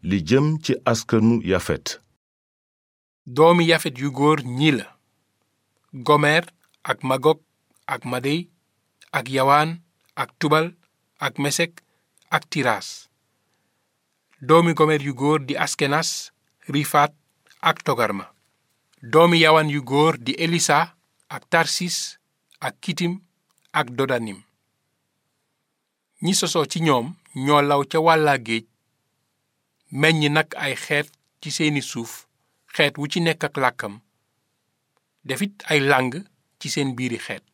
li jëm ci askanu Yafet. doomi Yafet yu góor ñii la: Gomer ak Magog ak Madey ak Yawaan ak Tubal ak Mesek ak Tiraas. doomi Gomer yu góor di Askenas, Rifaat ak Togarma. doomi Yawaan yu góor di Elisa ak Tarsis ak Kitim ak Dodanim. ñi sosoo ci ñoom ñoo law ca wàllaa géej, meññ nag ay xeet ci seeni suuf, xeet wu ci nekk ak làkkam, defit ay làng ci seen biiri xeet.